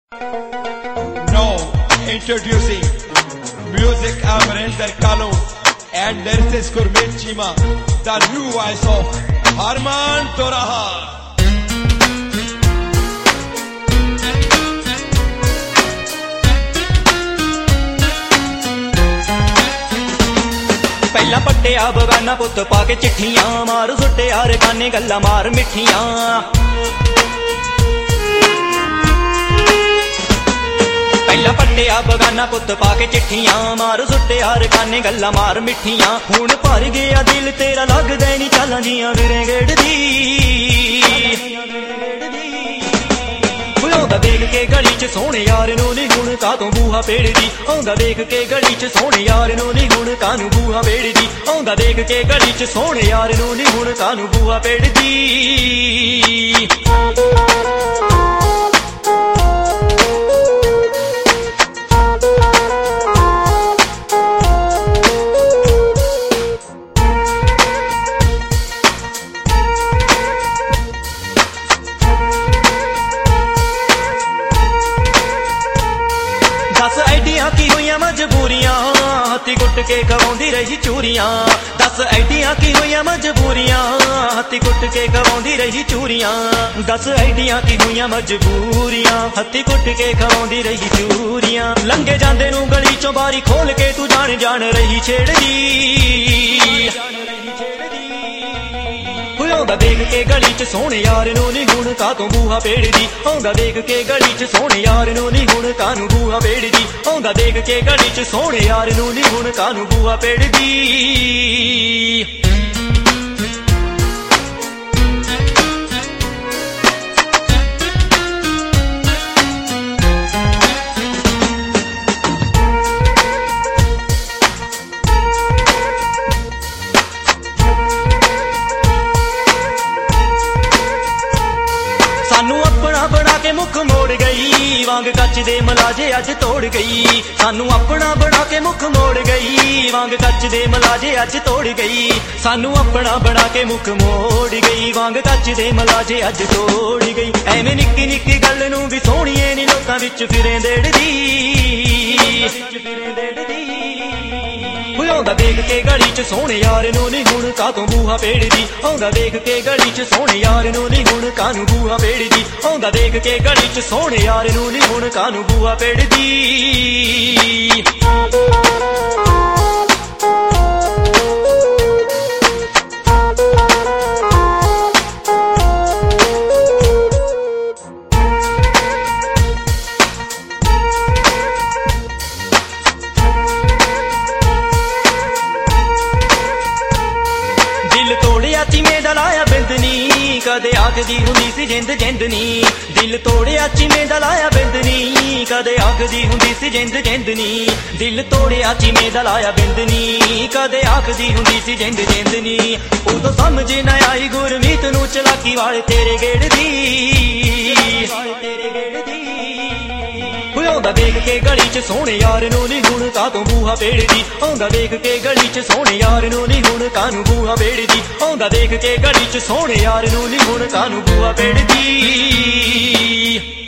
Now introducing Music Amarinder Kalu and lyricist Gurmeet Chima, the new voice of Harman Toraha. पहला पट्टिया बगाना पुत पाके चिट्ठियां मार सुट्टे यार काने गल्ला मार मिठियां। पहला पट्टिया बगाना पुत पाके चिट्ठियां मार सुट्टे यार काने गल्ला मार मिठियां। हुण भर गया दिल तेरा लगदा नहीं चालां जियां विरे गेड़दी। आउंदा देख के गली च सोहणे यार नूं नी हुण कातों बूहा पेड़दी। आउंदा देख के गली च सोहणे यार नूं नी हुण कानूं बूहा पेड़दी। आउंदा देख के गली च सोहणे यार नूं नी हुण कानूं बूहा पेड़दी। दस ऐडियां की हुईयां मजबूरियां हत्ती कुट के खवाउंदी रही चूरियां। दस ऐडियां की हुईयां मजबूरियां हत्ती कुट के खवाउंदी रही चूरियां। दस ऐडियां की हुईयां मजबूरियां हत्ती कुट के खवाउंदी रही चूरियां। लंघे जांदे नूं गली चों बारी खोल के तू जान जान रही छेड़दी। आउंदा देख के गली च सोहणे यार नूं नी हुण कातों बूहा पेड़दी। आउंदा देख के गली च सोहणे यार नूं नी हुण कानूं बूहा पेड़दी। आउंदा देख के गली च सोहणे यार नूं नी हुण कानूं बूहा पेड़दी। सानू अपना बना के मुख मोड़ गई वांग कच दे मलाजे अज तोड़ गई। सानू अपना बना के मुख मोड़ गई वांग कच दे मलाजे अज तोड़ गई। सानू अपना बना के मुख मोड़ गई वांग कच दे मलाजे अज तोड़ गई। एवें निक्की निक्की गल नूं भी सोहणीए नी लोकां विच फिरें देड़दी। आउंदा देख के गली च सोहणे यार नूं नी हुण कातों बूहा पेड़दी। आउंदा देख के गली च सोहणे यार नूं नी हुण कानूं बूहा पेड़दी। आउंदा देख के गली च सोहणे यार नूं नी हुण कानूं बूहा पेड़दी। दिल तोड़िया चिमें दा लाया बिंदनी कदे आखदी हुंदी सी जिंद जिंदनी। दिल तोड़िया चिमें दा लाया बिंदनी कदे आखदी हुंदी सी जिंद जिंदनी। दिल तोड़िया चिमें दा लाया बिंदनी कदे आखदी हुंदी सी जिंद जिंदनी। उदों समझ ना आई गुरमीत नूं चलाकी वाले तेरे गेड़दी। आउंदा देख के गली च सोहणे यार नूं नी हुण कातों बूहा पेड़दी। आउंदा देख के गली च सोहणे यार नूं नी हुण कानूं बूहा पेड़दी। आउंदा देख के गली च सोहणे यार नूं नी हुण कानूं बूहा पेड़दी।